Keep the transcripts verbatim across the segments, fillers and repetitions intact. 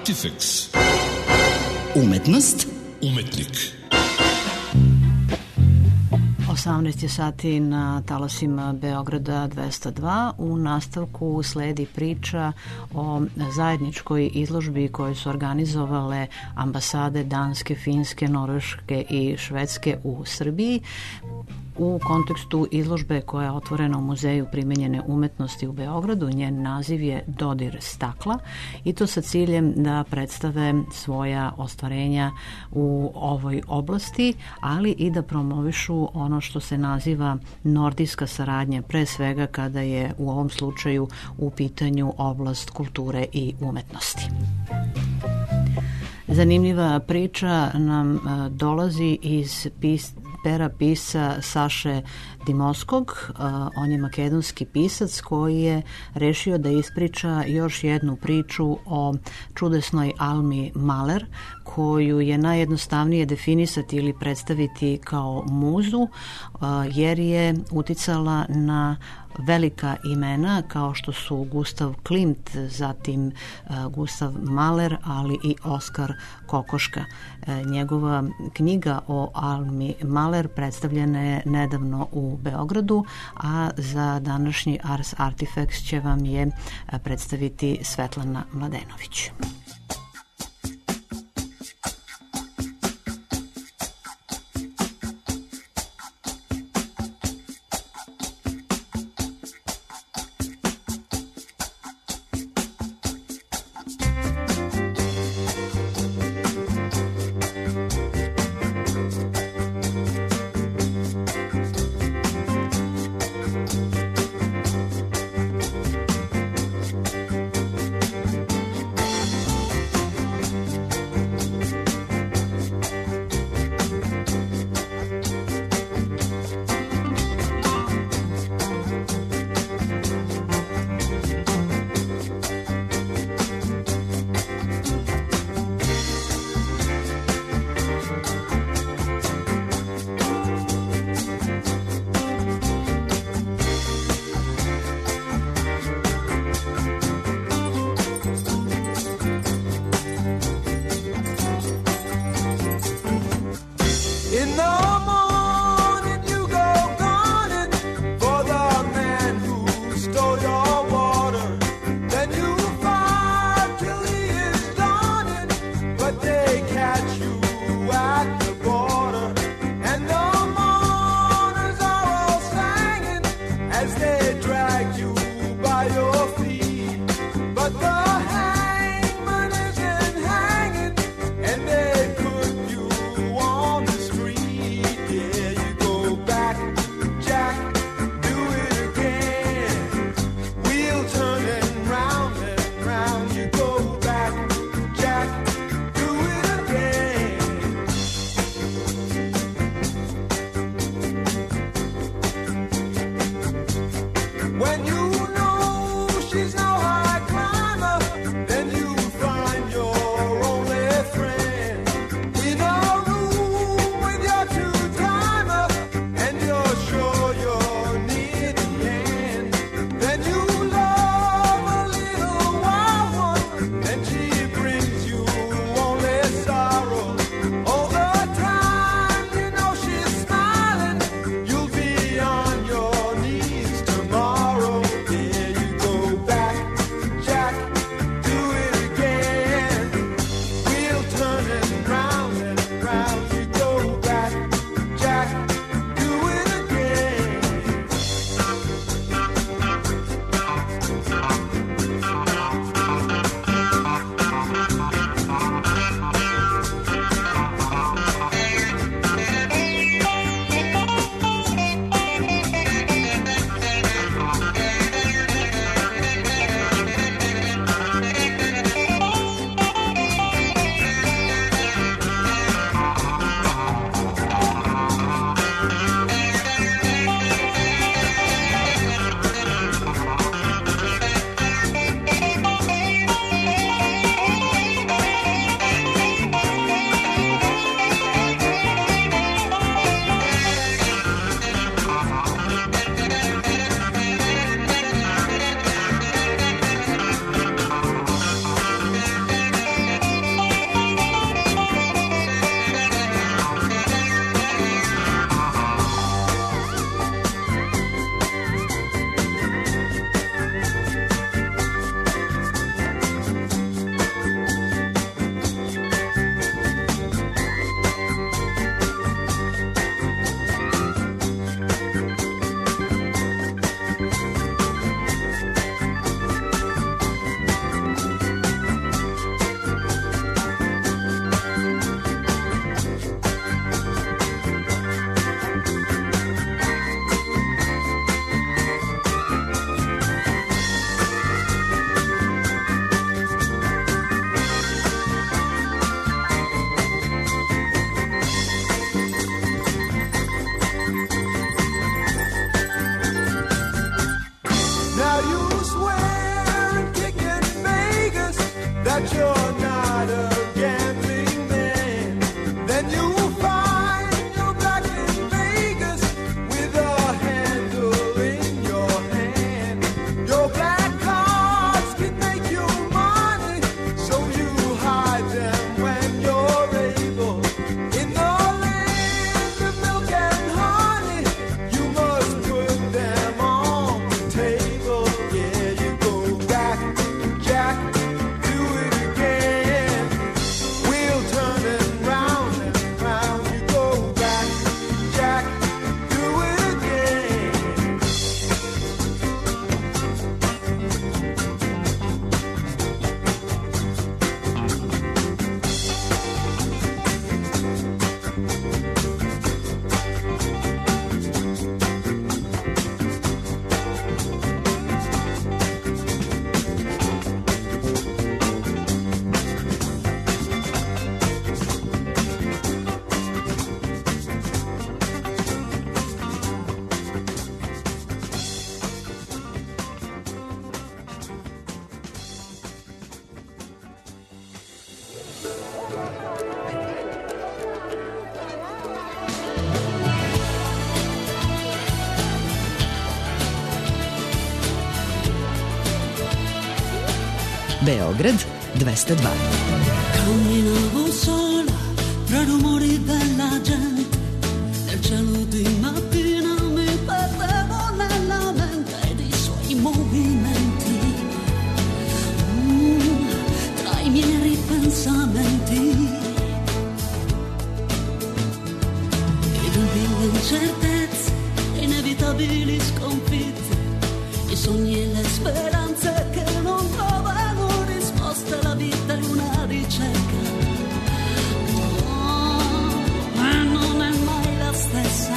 Artifex. Umetnost. Umetnik. osamnaest je sati na talasima Beograda dvesta dva. U nastavku sledi priča o zajedničkoj izložbi koju su organizovale ambasade Danske, Finske, Norveške i Švedske u Srbiji u kontekstu izložbe koja je otvorena u Muzeju primenjene umetnosti u Beogradu. Njen naziv je Dodir stakla i to sa ciljem da predstave svoja ostvarenja u ovoj oblasti, ali i da promovišu ono što se naziva nordijska saradnja, pre svega kada je u ovom slučaju u pitanju oblast kulture i umetnosti. Zanimljiva priča nam dolazi iz pis, pera pisca Saše Dimoskog. On je makedonski pisac koji je rešio da ispriča još jednu priču o čudesnoj Almi Mahler, koju je najjednostavnije definisati ili predstaviti kao muzu, jer je uticala na velika imena kao što su Gustav Klimt, zatim Gustav Mahler, ali i Oskar Kokoška. Njegova knjiga o Almi Mahler predstavljena je nedavno u Beogradu, a za današnji Ars Artifex će vam je predstaviti Svetlana Mladenović. Tomorrow Beograd dvesta dva. Camminavo sola tra i rumori della gente, nel cielo di mattina mi perdevo nella mente dei suoi movimenti, mm, tra i miei ripensamenti, i dubbi, le incertezze, le inevitabili sconfitte, i sogni e le speranze che non trovano risposte. La vita è una ricerca, oh, ma non è mai la stessa.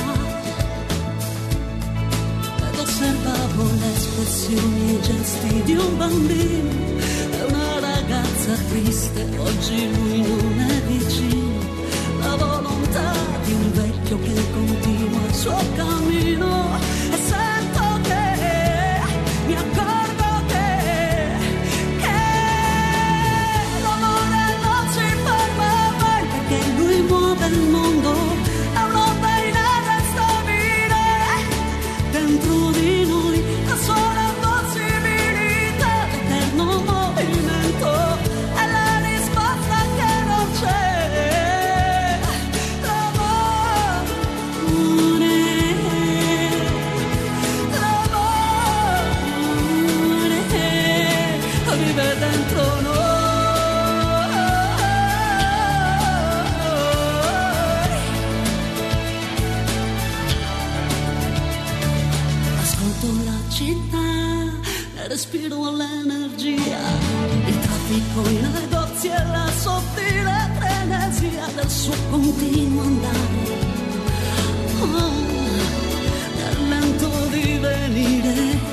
Ed osservavo le espressioni e i gesti di un bambino e una ragazza triste. Oggi lui non è vicino. La volontà di un vecchio che continua il suo cammino. E sento che mi accorgo che, che l'amore non si ferma mai, perché lui muove il mondo, è un'onda inarrestabile dentro di noi, la sola possibilità, l'eterno movimento è la risposta che non c'è. Dentro noi ascolto la città, ne respiro l'energia, il traffico, i negozi e la sottile frenesia del suo continuo andare, oh, nel lento divenire.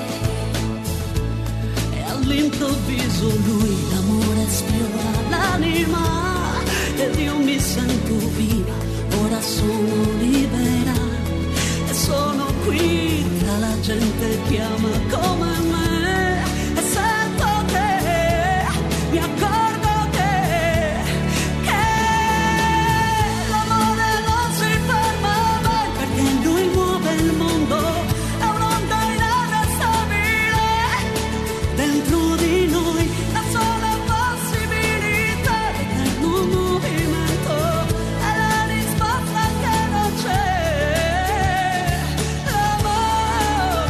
All'improvviso lui l'amore sfiora l'anima ed io mi sento viva, ora sono libera e sono qui tra la gente che ama come me e sento che mi accorgo che, che l'amore non si ferma mai, perché lui muove il mondo, è un'onda inarrestabile dentro di noi, la sola possibilità, l'eterno movimento è la risposta che non c'è. L'amore,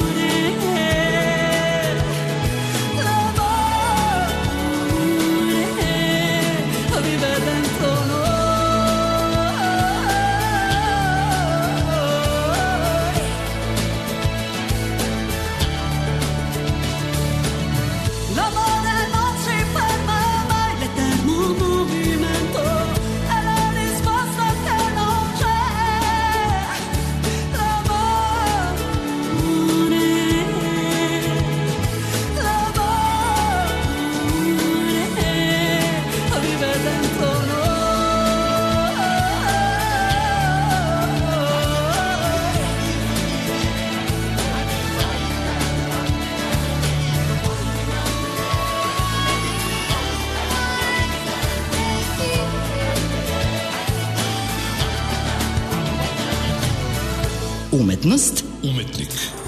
l'amore vive dentro noi. L'amore non si ferma mai, l'eterno movimento è la risposta che non c'è. L'amore, l'amore vive dentro noi. Umetnost, Umetnik.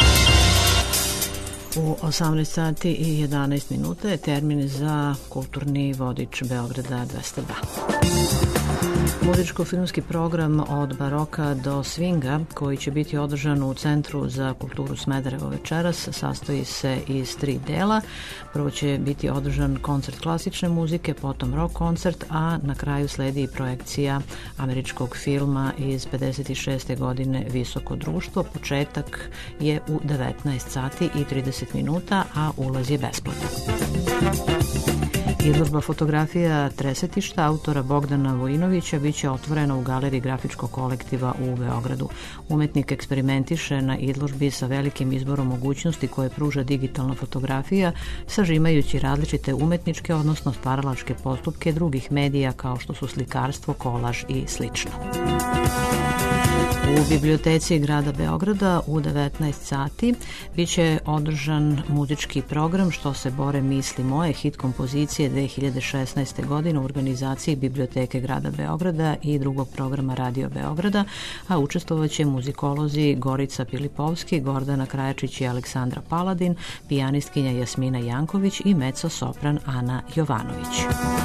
U osamnaest sati i jedanaest minuta je termin za kulturni vodič Beograda dvesta dva. Muzičko-filmski program od baroka do swinga, koji će biti održan u Centru za kulturu Smederevo večeras, sastoji se iz tri dela. Prvo će biti održan koncert klasične muzike, potom rock koncert, a na kraju sledi i projekcija američkog filma iz pedeset šeste godine Visoko društvo. Početak je u devetnaest sati i trideset minuta, a ulaz je besplatan. Izložba fotografija Tresetišta autora Bogdana Vojinovića biće otvorena u galeriji grafičkog kolektiva u Beogradu. Umetnik eksperimentiše na izložbi sa velikim izborom mogućnosti koje pruža digitalna fotografija, sažimajući različite umetničke, odnosno stvaralačke postupke drugih medija kao što su slikarstvo, kolaž i slično. U biblioteci grada Beograda u devetnaest sati biće održan muzički program Što se bore misli moje, hit kompozicije dve hiljade šesnaeste. godine u organizaciji Biblioteke grada Beograda i drugog programa Radio Beograda, a učestvovaće muzikolozi Gorica Pilipovski, Gordana Krajačić i Aleksandra Paladin, pijanistkinja Jasmina Janković i mezzo-sopran Ana Jovanović.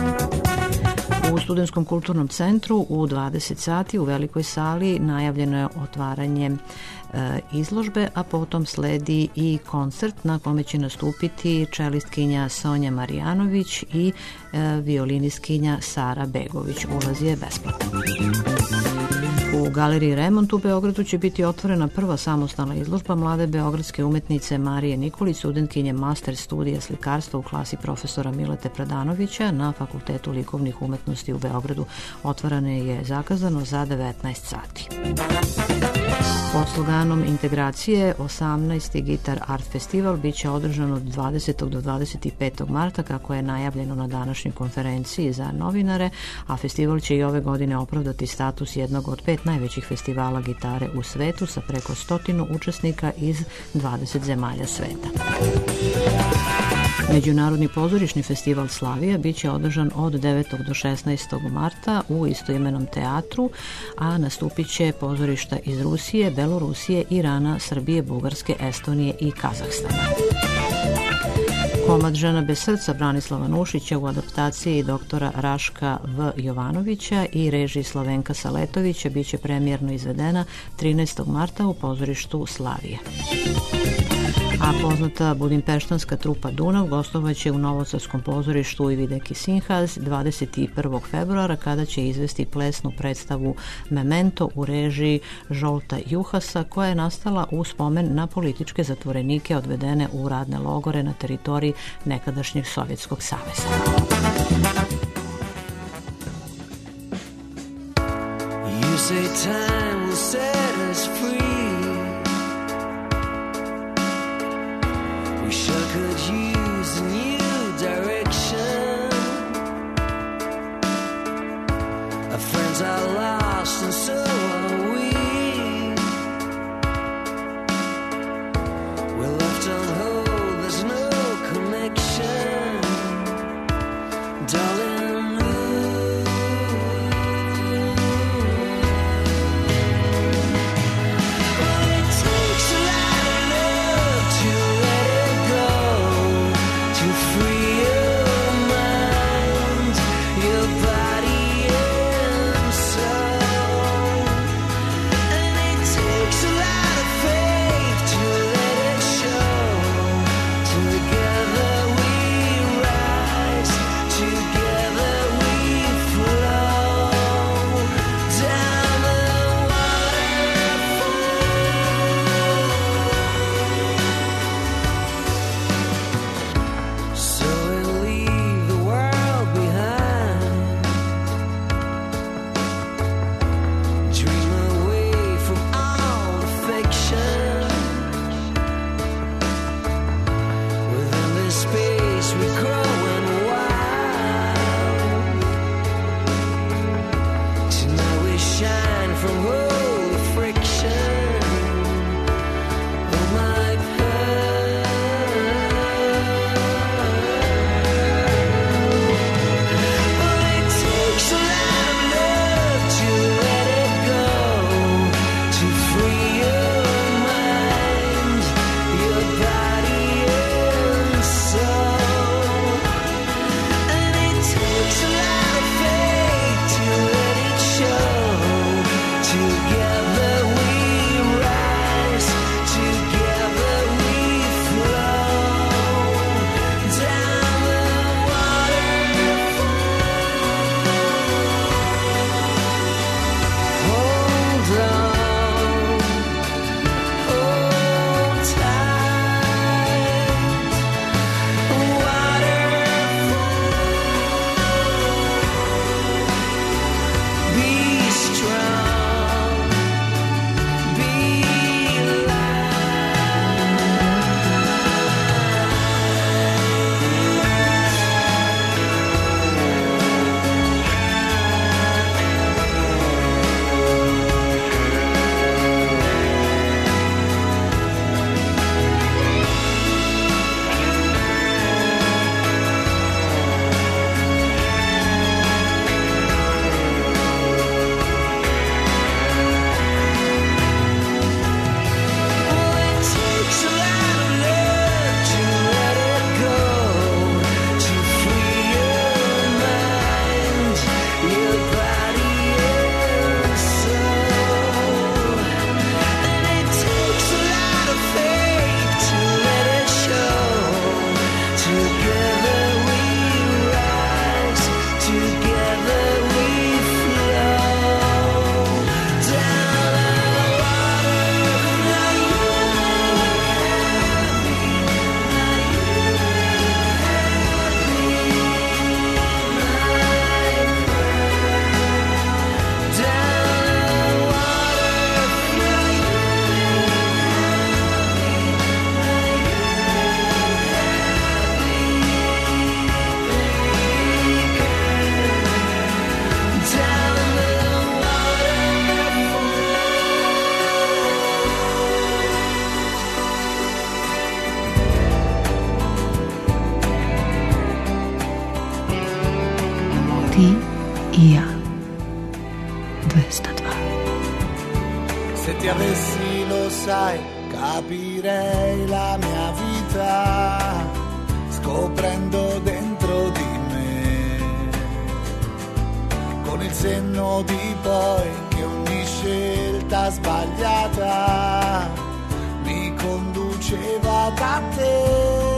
U Studentskom kulturnom centru u dvadeset sati u velikoj sali najavljeno je otvaranje e, izložbe, a potom sledi i koncert na kome će nastupiti čelistkinja Sonja Marijanović i e, violinistkinja Sara Begović. Ulaz je besplatan. U galeriji Remont u Beogradu će biti otvorena prva samostalna izložba mlade beogradske umetnice Marije Nikolić, studentkinje master studija slikarstva u klasi profesora Milete Pradanovića na Fakultetu likovnih umetnosti u Beogradu. Otvarane je zakazano za devetnaest sati. Pod sloganom integracije osamnaesti Gitar Art Festival biće održan od dvadesetog do dvadeset petog marta, kako je najavljeno na današnjoj konferenciji za novinare, a festival će i ove godine opravdati status jednog od pet najvećih festivala gitare u svetu sa preko stotinu učesnika iz dvadeset zemalja sveta. Međunarodni pozorišni festival Slavija biće održan od devetog do šesnaestog marta u istoimenom teatru, a nastupit će pozorišta iz Rusije, Belorusije, Irana, Srbije, Bugarske, Estonije i Kazahstana. Komad Žena bez srca Branislava Nušića u adaptaciji doktora Raška V. Jovanovića i režiji Slavenka Saletovića biće premijerno izvedena trinaestog marta u pozorištu Slavije. A poznata budimpeštanska trupa Dunav gostovaće u Novosadskom pozorištu Ivideki Sinhas dvadeset prvog februara, kada će izvesti plesnu predstavu Memento u režiji Žolta Juhasa, koja je nastala u spomen na političke zatvorenike odvedene u radne logore na teritoriji nekadašnjeg Sovjetskog saveza. You say time will set us free. We sure could use a new direction. Our friends are lost and so are we. We're left on hold, there's no connection. Darling, soul. sai, capirei la mia vita scoprendo dentro di me, con il senno di poi che ogni scelta sbagliata mi conduceva da te.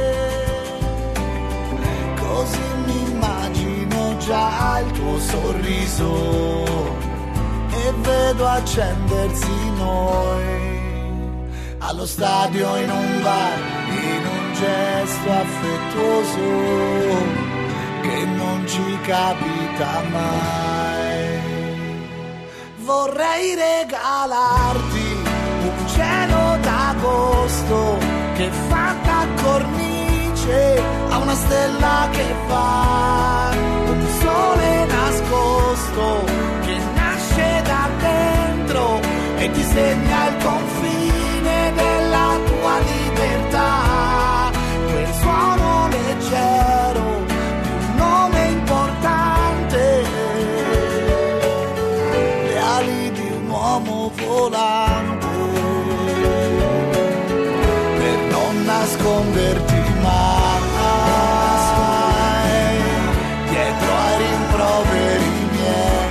Così mi immagino già il tuo sorriso e vedo accendersi noi allo stadio, in un bar, in un gesto affettuoso che non ci capita mai. Vorrei regalarti un cielo d'agosto che fa da cornice a una stella che fa, un sole nascosto che nasce da dentro e disegna il confine della tua libertà, quel suono leggero di un nome importante, le ali di un uomo volante, per non nasconderti mai dietro ai rimproveri miei.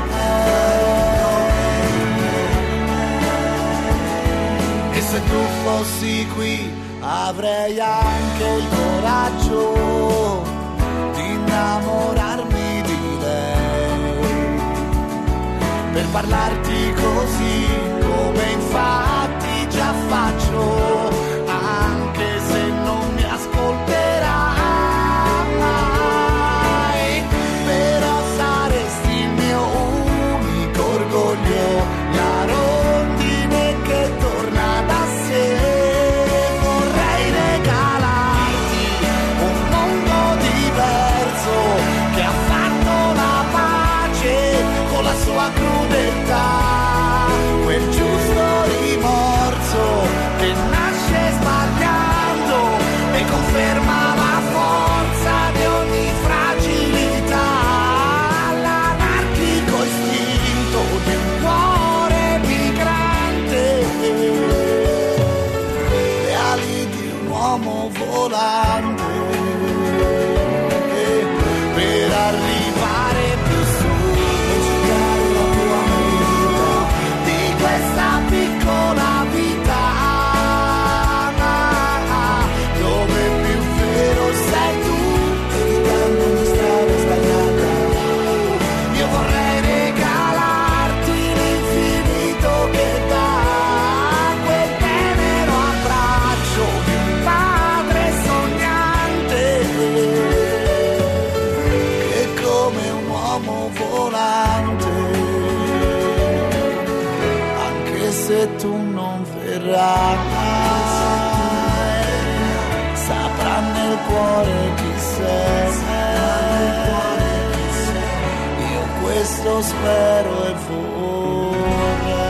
E se tu fossi qui avrei anche il coraggio di innamorarmi di lei, per parlarti così come infatti già faccio, anche se non mi ascolterai mai, però saresti il mio unico orgoglio, la rondine che torna da sé. Vorrei regalarti un mondo diverso che ha fatto la pace con la sua crudeltà, quel giusto rimorso che nasce sbagliando e conferma la forza di ogni fragilità, l'anarchico istinto di un cuore migrante, le ali di un uomo volante, per arrivare più su e cercare la tua vita di questa piccola vita, dove più vero sei tu, evitando ogni strada sbagliata. Io vorrei regalarti l'infinito che dà quel tenero abbraccio di un padre sognante, che come un uomo volante, anche se tu non verrai, saprà nel cuore chi sei. Io questo spero e vorrei.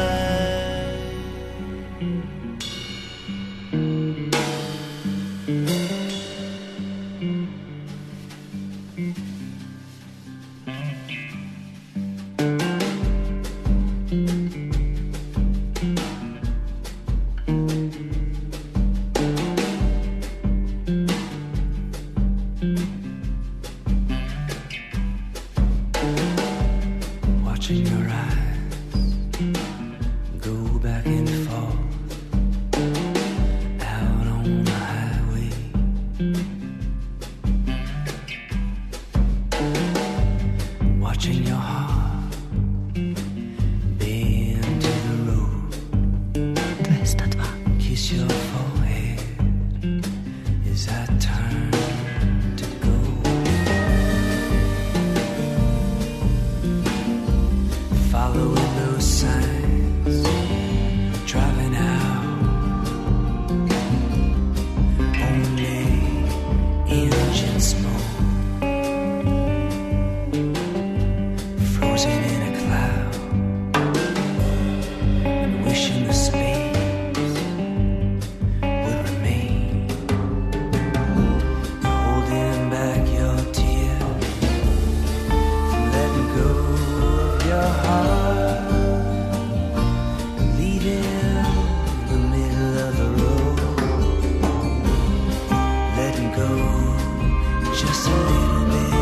Watching your eyes go back and forth out on the highway, watching your heart bend to the road, dvesta dva. kiss your forehead as I turn to go. Following those signs, driving out, only engine smoke, frozen in a cloud, and wishing the space would remain. go just a little bit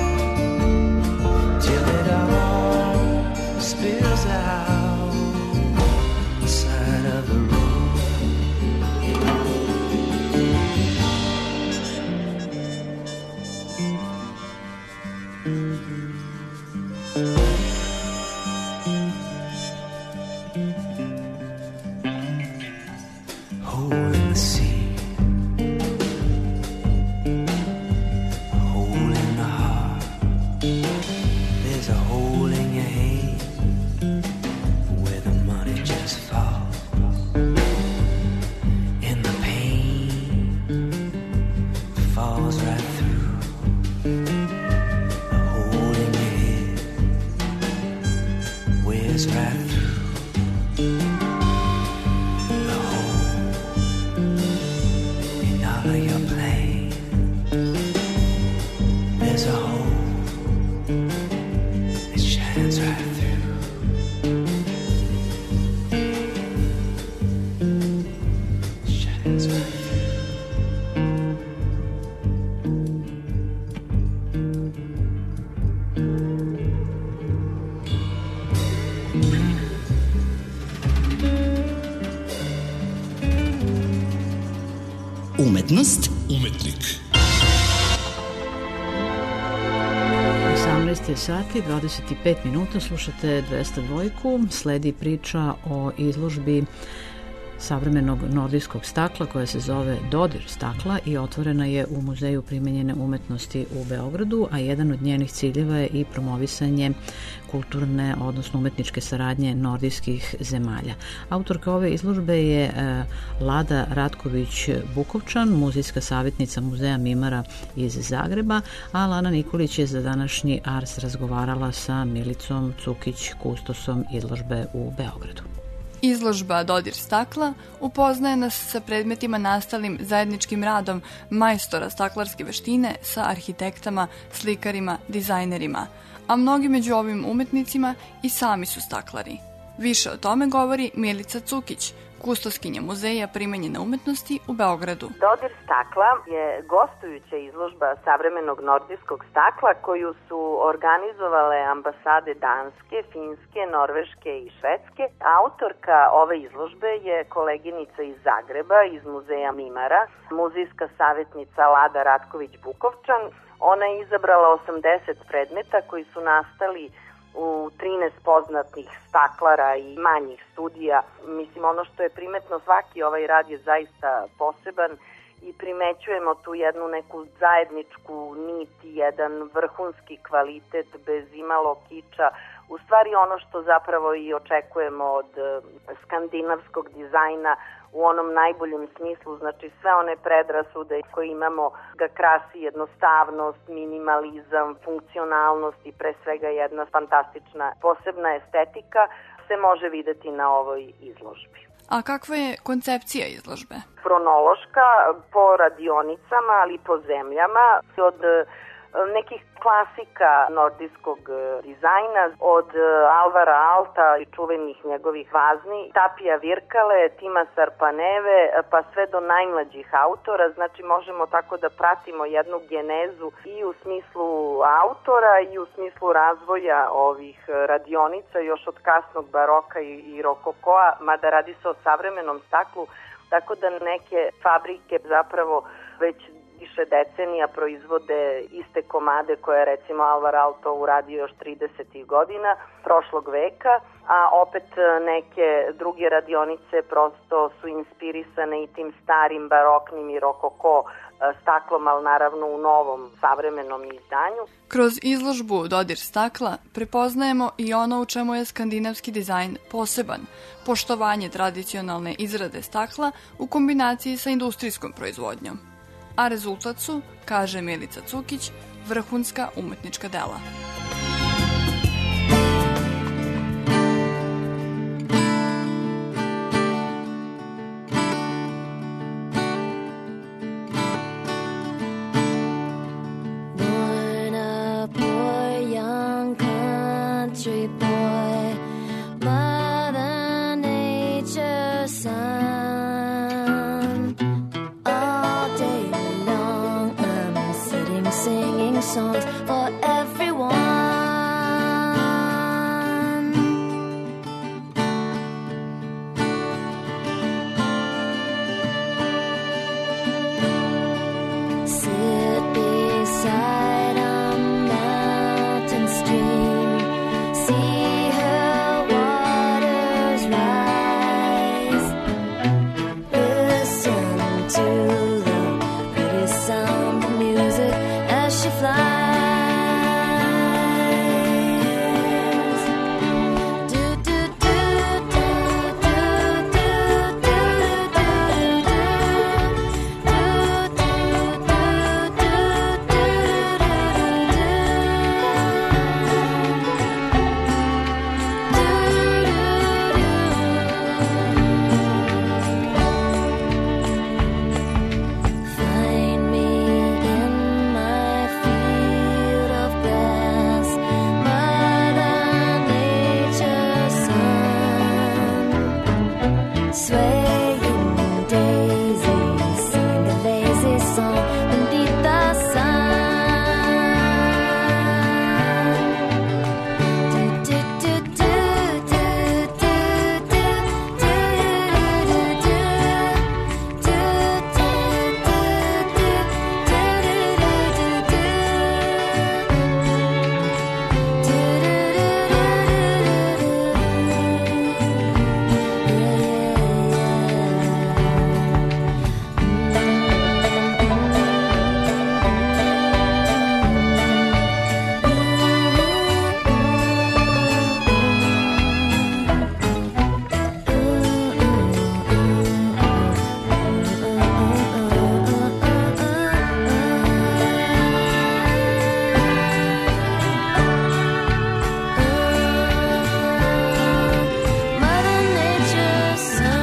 till it all spills out the side of the road. Umetnost, umetnik. osamnaest je sati, dvadeset pet minuta, slušate dvesta dva, sledi priča o izložbi savremenog nordijskog stakla koja se zove Dodir stakla i otvorena je u Muzeju primenjene umetnosti u Beogradu, a jedan od njenih ciljeva je i promovisanje kulturne, odnosno umetničke saradnje nordijskih zemalja. Autorka ove izložbe je Lada Ratković-Bukovčan, muzejska savjetnica Muzeja Mimara iz Zagreba, a Lana Nikolić je za današnji Ars razgovarala sa Milicom Cukić, kustosom izložbe u Beogradu. Izložba Dodir stakla upoznaje nas sa predmetima nastalim zajedničkim radom majstora staklarske veštine sa arhitektama, slikarima, dizajnerima, a mnogi među ovim umetnicima i sami su staklari. Više o tome govori Milica Cukić, kustoskinja Muzeja primenjene umetnosti u Beogradu. Dodir stakla je gostujuća izložba savremenog nordijskog stakla koju su organizovale ambasade Danske, Finske, Norveške i Švedske. Autorka ove izložbe je koleginica iz Zagreba, iz Muzeja Mimara, muzejska savjetnica Lada Ratković-Bukovčan. Ona je izabrala osamdeset predmeta koji su nastali u trinaest poznatih staklara i manjih studija. Mislim, ono što je primetno, svaki ovaj rad je zaista poseban i primećujemo tu jednu neku zajedničku nit, jedan vrhunski kvalitet bez imalo kiča. U stvari ono što zapravo i očekujemo od skandinavskog dizajna u onom najboljem smislu, znači sve one predrasude koje imamo ga krasi jednostavnost, minimalizam, funkcionalnost i pre svega jedna fantastična posebna estetika se može videti na ovoj izložbi. A kakva je koncepcija izložbe? Kronološka, po radionicama, ali po zemljama, od nekih klasika nordijskog dizajna, od Alvara Alta i čuvenih njegovih vazni, Tapija Virkale, Tima Sarpaneve, pa sve do najmlađih autora. Znači možemo tako da pratimo jednu genezu i u smislu autora i u smislu razvoja ovih radionica još od kasnog baroka i, i rokokoa, mada radi se o savremenom staklu, tako da neke fabrike zapravo već više decenija proizvode iste komade koje je recimo Alvar Aalto uradio još tridesetih godina prošlog veka, a opet neke druge radionice prosto su inspirisane i tim starim baroknim i rokoko staklom, ali naravno u novom savremenom izdanju. Kroz izložbu Dodir stakla prepoznajemo i ono u čemu je skandinavski dizajn poseban, poštovanje tradicionalne izrade stakla u kombinaciji sa industrijskom proizvodnjom. A rezultat su, kaže Milica Cukić, vrhunska umetnička dela. Born a poor young country boy, Mother Nature's son. All day long songs for everyone. Sit beside a mountain stream, see her waters rise, listen to the pretty sound of music as she flies. Do do do do do do do do do Find me in my field of grass, Mother Nature's son. Swaying daisies sing a lazy song beneath the sun. Do do do do do do do do do do Mother Nature's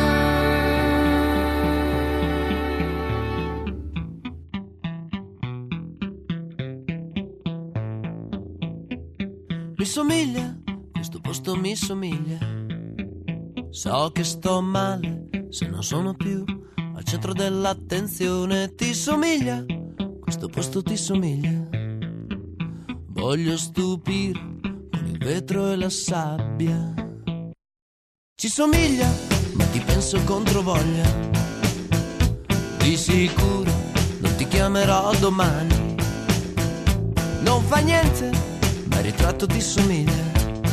Mi somiglia, questo posto mi somiglia. So che sto male se non sono più al centro dell'attenzione. Ti somiglia, questo posto ti somiglia. Voglio stupire con il vetro e la sabbia. Ci somiglia, ma ti penso contro voglia. Di sicuro non ti chiamerò domani. Non fa niente, ma il ritratto ti somiglia.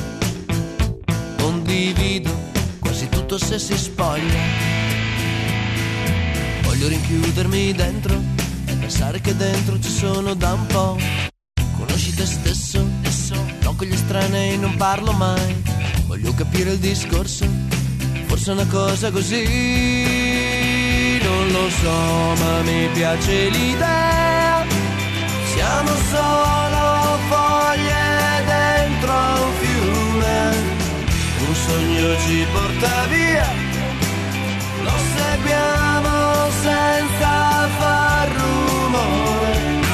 Condivido quasi tutto se si spoglia. Voglio rinchiudermi dentro e pensare che dentro ci sono da un po'. Conosci te stesso, no, con gli estranei non parlo mai. Voglio capire il discorso, forse è una cosa così. Non lo so, ma mi piace l'idea. Siamo solo foglie dentro un fiume. Un sogno ci porta via, lo seguiamo senza far rumore.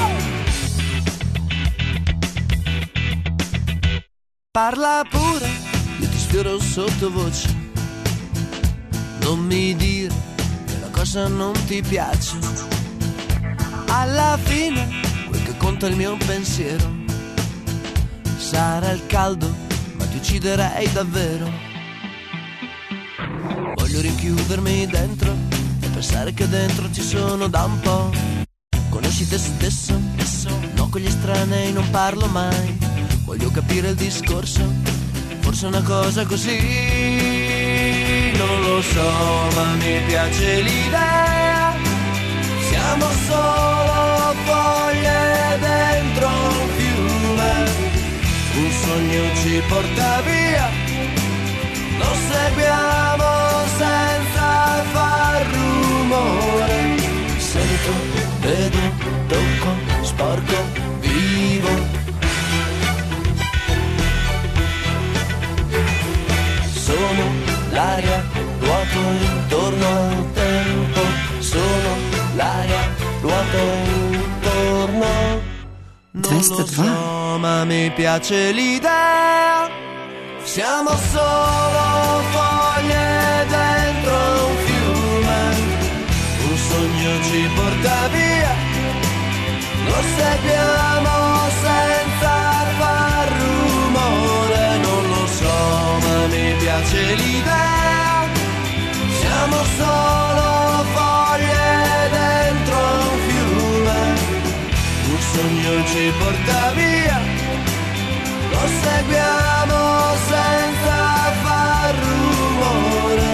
Parla pure, io ti sfioro sottovoce. Non mi dire che la cosa non ti piace. Alla fine quel che conta è il mio pensiero. Sarà il caldo, ma ti ucciderei davvero. Voglio rinchiudermi dentro e pensare che dentro ci sono da un po'. Conosci te stesso, no, con gli estranei non parlo mai. Voglio capire il discorso, forse è una cosa così. Non lo so, ma mi piace l'idea. Siamo solo foglie dentro un fiume. Un sogno ci porta via, lo seguiamo senza far rumore. Sento, vedo, tocco, sporco, vivo. Sono l'aria, ruoto intorno al tempo. Sono l'aria, ruoto intorno. Non lo so, ma mi piace l'idea. Siamo solo foglie dentro un fiume. Un sogno ci porta via, lo seguiamo sogno ci porta via, lo seguiamo senza far rumore.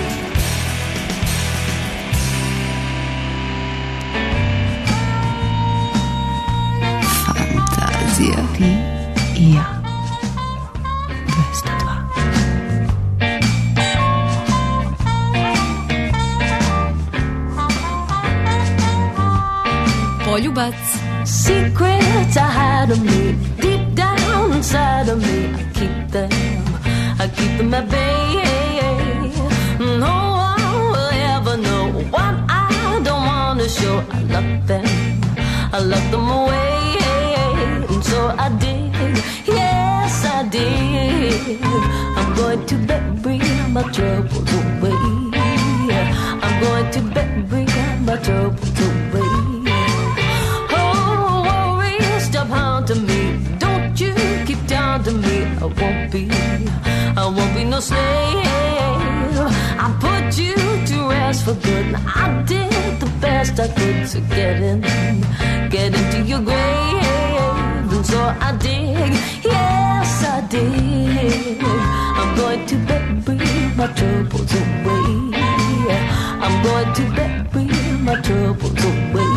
Fantazija. Ti i ja. dvesta dva. Poljubac. Secrets I hide of me, deep down inside of me. I keep them, I keep them at bay. No one will ever know what I don't want to show. I lock them, I lock them away. And so I did, yes I did. I'm going to bury my troubles away. I'm going to bury my troubles away. To me, don't you keep down to me. I won't be, I won't be no slave. I put you to rest for good. I did the best I could to get in, get into your grave. And so I did, yes I did. I'm going to bury my troubles away. I'm going to bury my troubles away.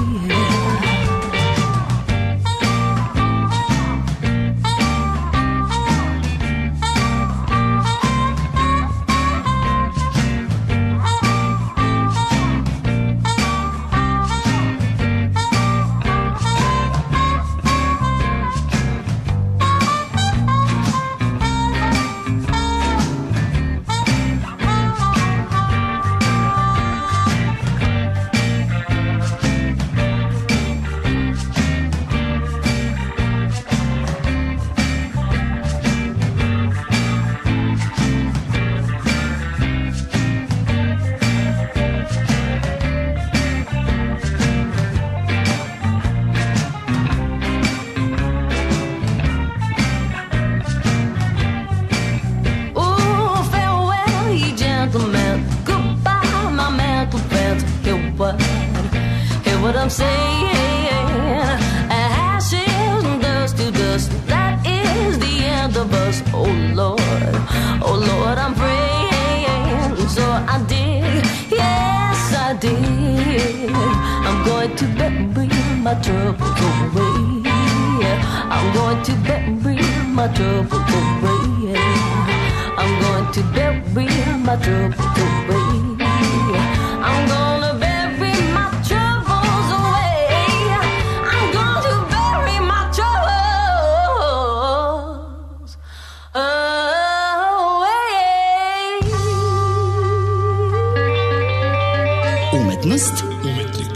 Umetnost, umetnik.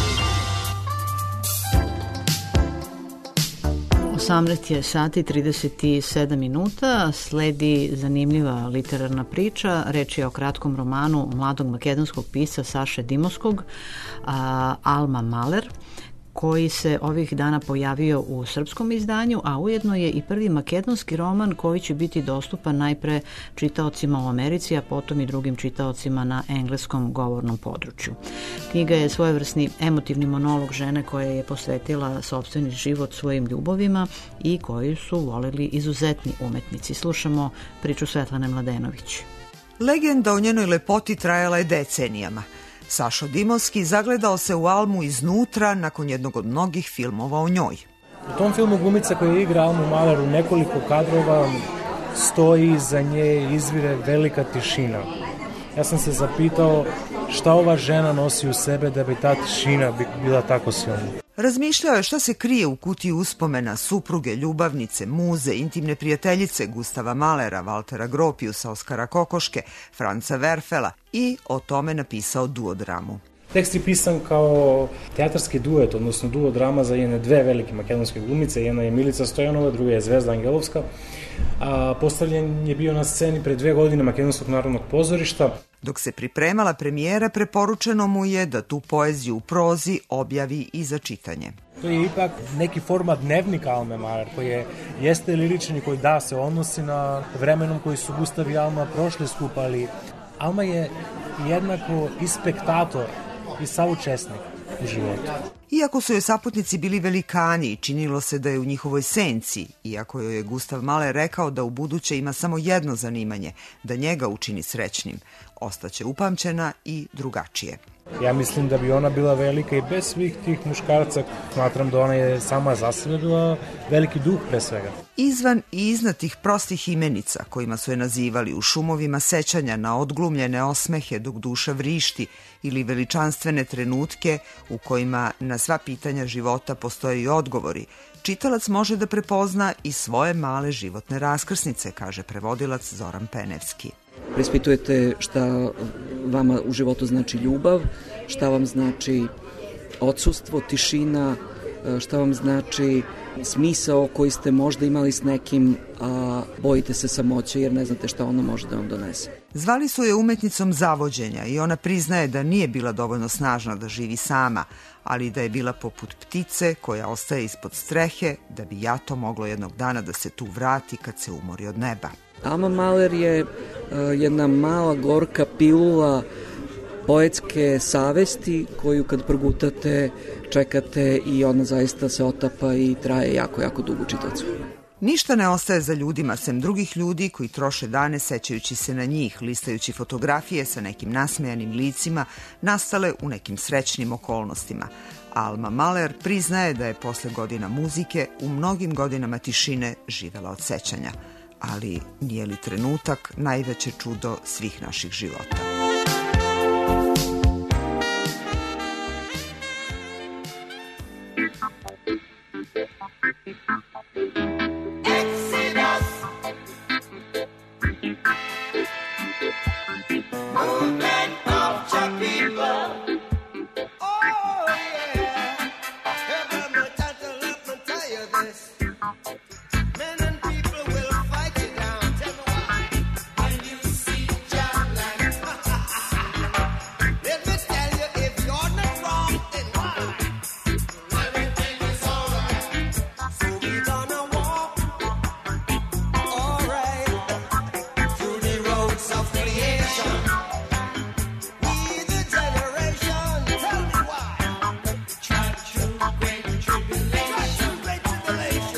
osamnaest je sati trideset sedam minuta, sledi zanimljiva literarna priča. Reč je o kratkom romanu mladog makedonskog pisca Saše Dimoskog, a, Alma Maler, koji se ovih dana pojavio u srpskom izdanju, a ujedno je i prvi makedonski roman koji će biti dostupan najpre čitaocima u Americi, a potom i drugim čitaocima na engleskom govornom području. Knjiga je svojevrsni emotivni monolog žene koja je posvetila sopstveni život svojim ljubovima i koju su voleli izuzetni umetnici. Slušamo priču Svetlane Mladenović. Legenda o njenoj lepoti trajala je decenijama. Sašo Dimovski zagledao se u Almu iznutra nakon jednog od mnogih filmova o njoj. U tom filmu glumica koja igra Almu Maler u nekoliko kadrova stoji, za nje izvire velika tišina. Ja sam se zapitao šta ova žena nosi u sebe da bi ta tišina bila tako silna. Razmišljao je šta se krije u kutiji uspomena supruge, ljubavnice, muze, intimne prijateljice Gustava Malera, Valtera Gropiusa, Oskara Kokoške, Franca Werfela i o tome napisao duodramu. Tekst je pisan kao teatarski duet, odnosno duodrama za jedne dve velike makedonske glumice. Jedna je Milica Stojanova, druga je Zvezda Angelovska. A postavljen je bio na sceni pre dve godine Makedonskog narodnog pozorišta. Dok se pripremala premijera, preporučeno mu je da tu poeziju u prozi objavi i za čitanje. To je ipak neki format dnevnika Alme Maler, koji je, jeste liričan i koji da se odnosi na vremenom koji su Gustav i Alma prošli skupa, ali Alma je jednako i spektator i saučesnik u životu. Iako su joj saputnici bili velikani i činilo se da je u njihovoj senci, iako joj je Gustav Mahler rekao da u buduće ima samo jedno zanimanje, da njega učini srećnim, ostaće upamćena i drugačije. Ja mislim da bi ona bila velika i bez svih tih muškarca. Smatram da ona je sama za sebe bila veliki duh pre svega. Izvan i iznad tih prostih imenica kojima su je nazivali u šumovima sećanja na odglumljene osmehe dok duša vrišti ili veličanstvene trenutke u kojima na sva pitanja života postoje i odgovori, čitalac može da prepozna i svoje male životne raskrsnice, kaže prevodilac Zoran Penevski. Preispitujete šta vama u životu znači ljubav, šta vam znači odsustvo, tišina, šta vam znači smisao koji ste možda imali s nekim, a bojite se samoće jer ne znate šta ono može da vam donese. Zvali su je umetnicom zavođenja i ona priznaje da nije bila dovoljno snažna da živi sama, ali da je bila poput ptice koja ostaje ispod strehe da bi jato moglo jednog dana da se tu vrati kad se umori od neba. Alma Mahler je uh, jedna mala gorka pilula poetske savesti koju kad progutate čekate i ona zaista se otapa i traje jako, jako dugo čitaocu. Ništa ne ostaje za ljudima sem drugih ljudi koji troše dane sećajući se na njih, listajući fotografije sa nekim nasmejanim licima nastale u nekim srećnim okolnostima. Alma Mahler priznaje da je posle godina muzike u mnogim godinama tišine živela od sećanja. Ali nije li trenutak najveće čudo svih naših života? Tribulation.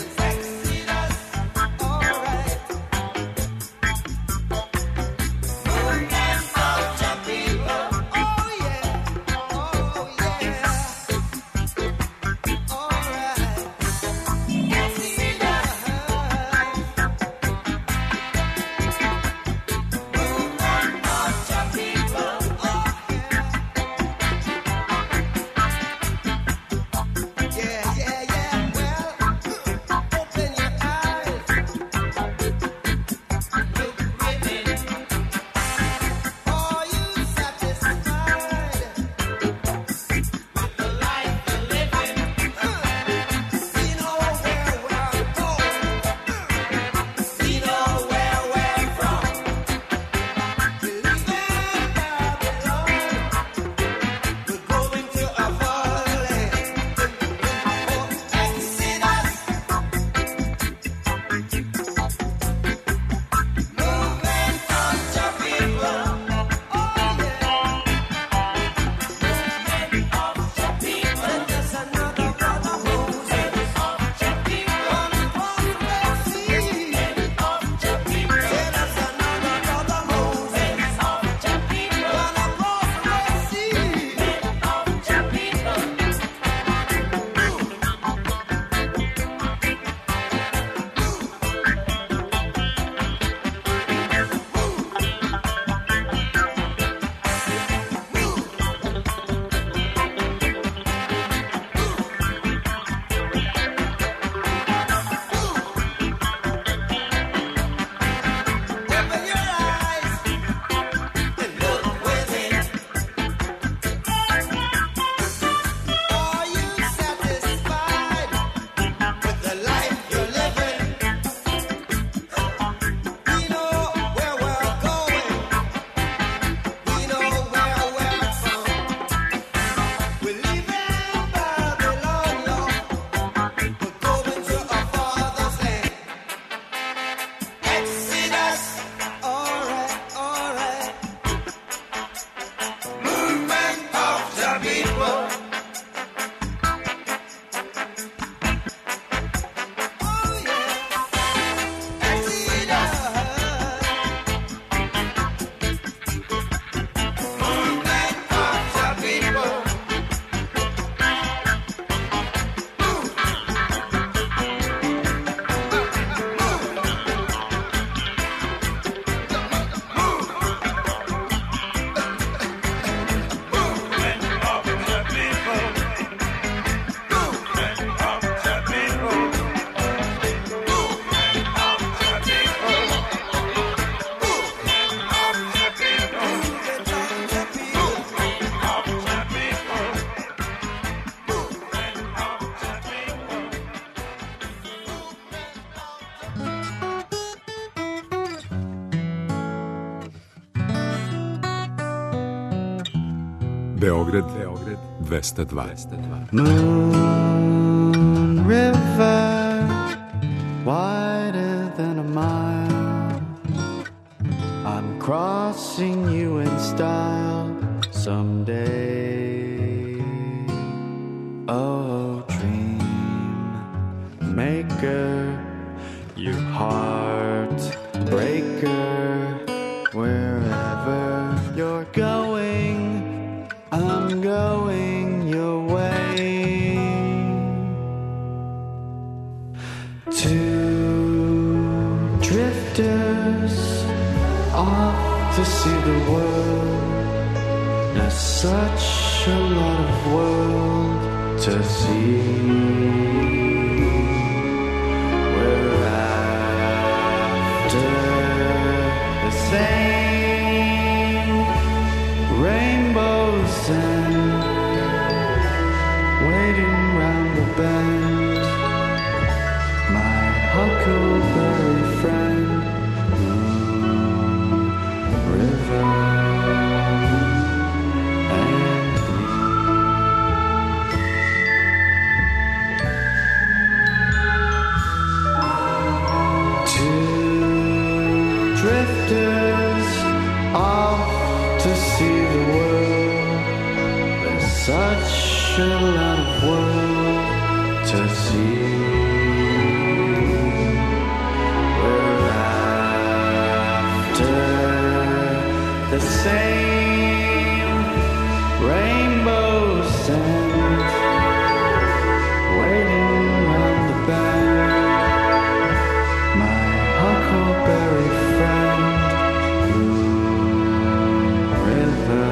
Beograd, Beograd dvesta dva. Moon River, wider than a mile, I'm crossing you in style someday. Oh, dream maker, you heartbreaker, wherever you're going, I'm going your way. Two drifters off to see the world. There's such a lot of world to see. We're after the same rainbows and waiting round the bend. My huckleberry friend, Moon River. Such a lot of world to see. We're after the same rainbows and waiting round the bend. My huckleberry friend, Moon River.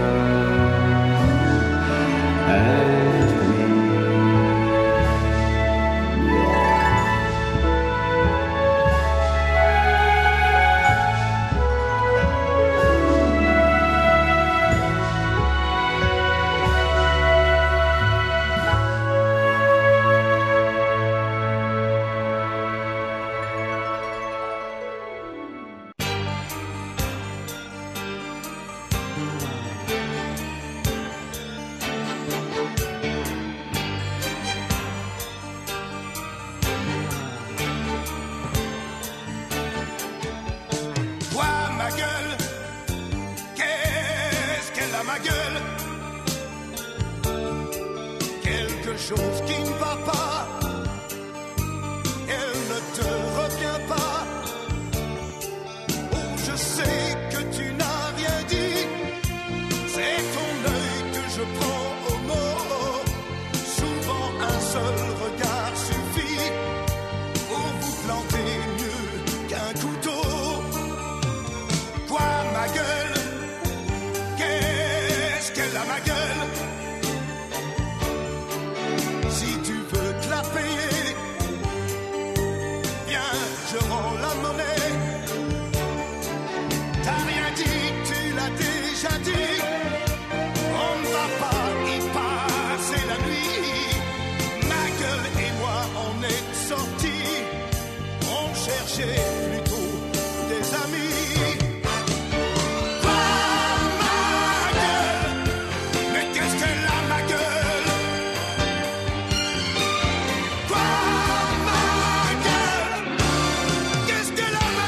Qu'est-ce qu'elle a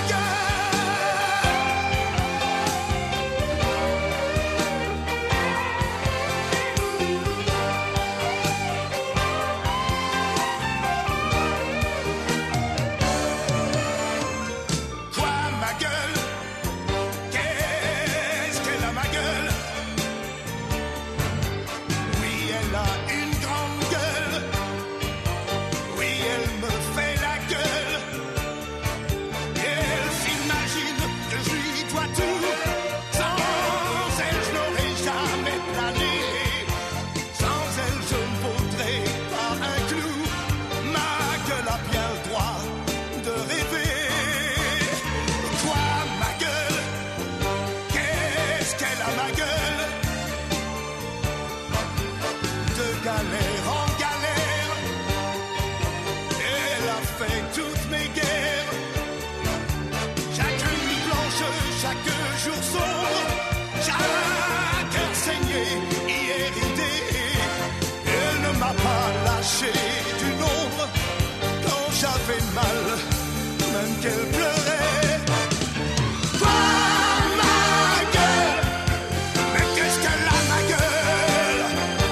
m'a pas lâché du nombre quand j'avais mal, même qu'elle pleurait. Toi, ma gueule, mais qu'est-ce qu'elle a, ma gueule?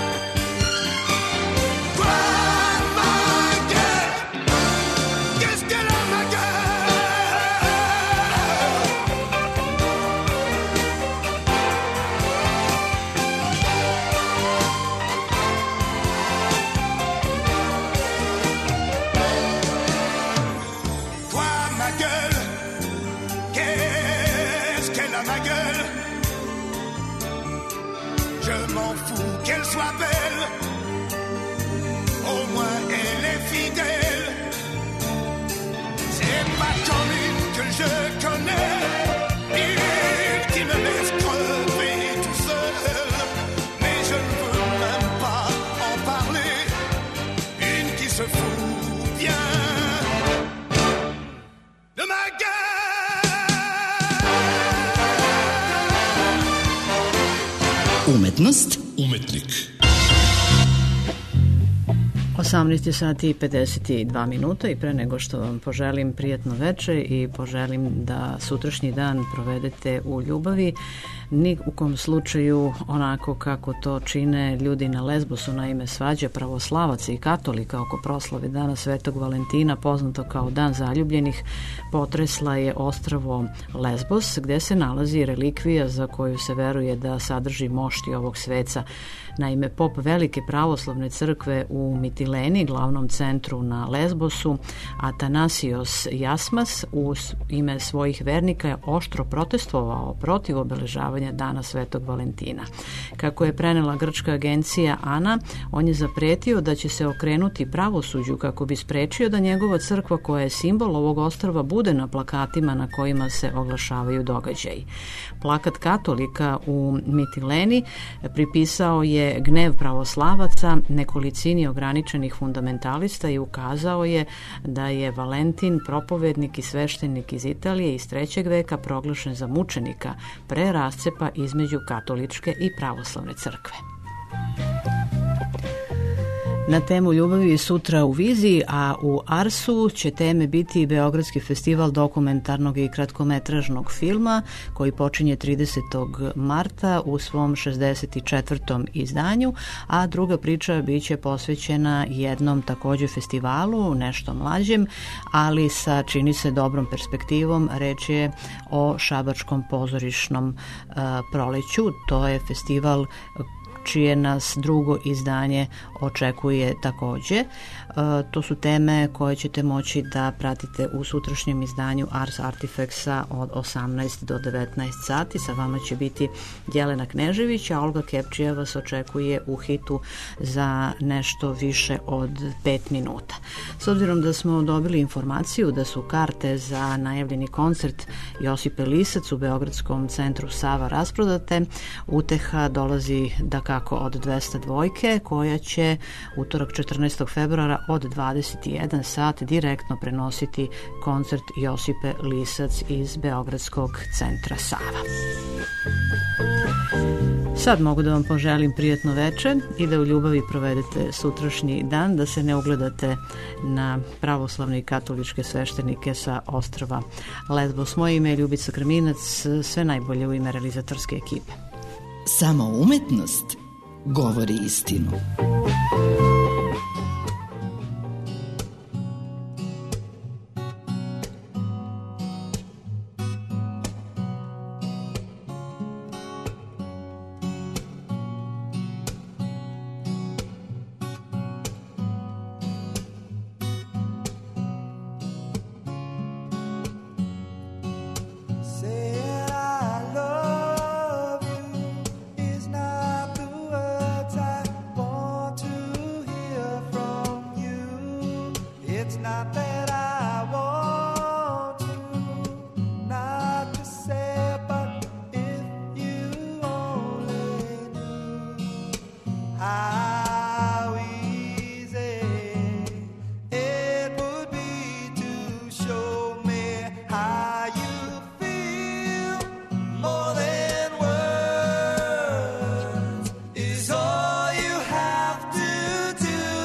Toi, ma gueule, qu'est-ce qu'elle a, ma gueule? Ma gueule, je m'en fous qu'elle soit belle, au moins elle est fidèle. C'est pas comme une que je connais, une qui me laisse crever tout seul, mais je ne veux même pas en parler, une qui se fout bien de ma gueule. Umetnost, umetnik. osamnaest sati i pedeset dva minuta i pre nego što vam poželim prijatno veče i poželim da sutrašnji dan provedete u ljubavi, ni u kom slučaju onako kako to čine ljudi na Lesbosu, naime svađa pravoslavaca i katolika oko proslave Dana Svetog Valentina, poznato kao Dan zaljubljenih, potresla je ostrvo Lesbos, gde se nalazi relikvija za koju se veruje da sadrži mošti ovog sveca. Naime, pop velike pravoslavne crkve u Mitileni, glavnom centru na Lesbosu, Atanasios Jasmas, u ime svojih vernika je oštro protestovao protiv obeležavanja Dana Svetog Valentina. Kako je prenela grčka agencija ANA, on je zapretio da će se okrenuti pravosuđu kako bi sprečio da njegova crkva, koja je simbol ovog ostrva, bude na plakatima na kojima se oglašavaju događaji. Plakat katolika u Mitileni pripisao je gnev pravoslavaca nekolicini ograničenih fundamentalista i ukazao je da je Valentin, propovednik i sveštenik iz Italije iz trećeg veka, proglašen za mučenika pre rascepa između katoličke i pravoslavne crkve. Na temu ljubavi sutra u viziji, a u Arsu će teme biti Beogradski festival dokumentarnog i kratkometražnog filma koji počinje tridesetog marta u svom šezdeset četvrtom izdanju, a druga priča biće posvećena jednom takođe festivalu, nešto mlađem, ali sa, čini se, dobrom perspektivom. Reč je o Šabačkom pozorišnom uh, proleću. To je festival čije nas drugo izdanje očekuje takođe. E, to su teme koje ćete moći da pratite u sutrašnjem izdanju Ars Artifactsa od osamnaest do devetnaest sati. Sa vama će biti Jelena Knežević, a Olga Kepčija vas očekuje u hitu za nešto više od pet minuta. S obzirom da smo dobili informaciju da su karte za najavljeni koncert Josipe Lisac u Beogradskom centru Sava rasprodate, uteha dolazi da kako od dvesta dvojke, koja će utorak četrnaestog februara od dvadeset jedan sat direktno prenositi koncert Josipe Lisac iz Beogradskog centra Sava. Sad mogu da vam poželim prijatno veče i da u ljubavi provedete sutrašnji dan, da se ne ugledate na pravoslavne i katoličke sveštenike sa ostrva Lesbos. Moje ime je Ljubica Krminac, sve najbolje u ime realizatorske ekipe. Samo umetnost govori istinu. Is all you have to do.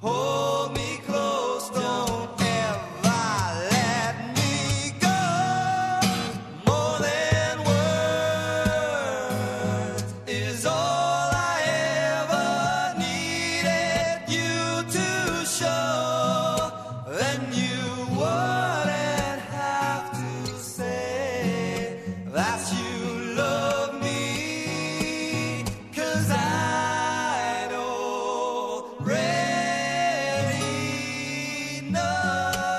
Hold me close, don't ever let me go. More than words is all I ever needed you to show. Then you wouldn't have to say that you love me, 'cause I'd already know.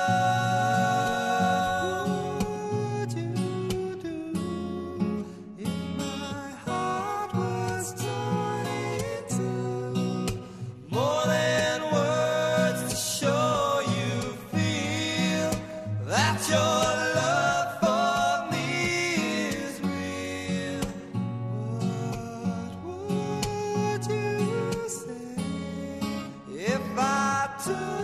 What would you do if my heart was torn in two? More than words to show you feel that your love for me is real. What would you say if I took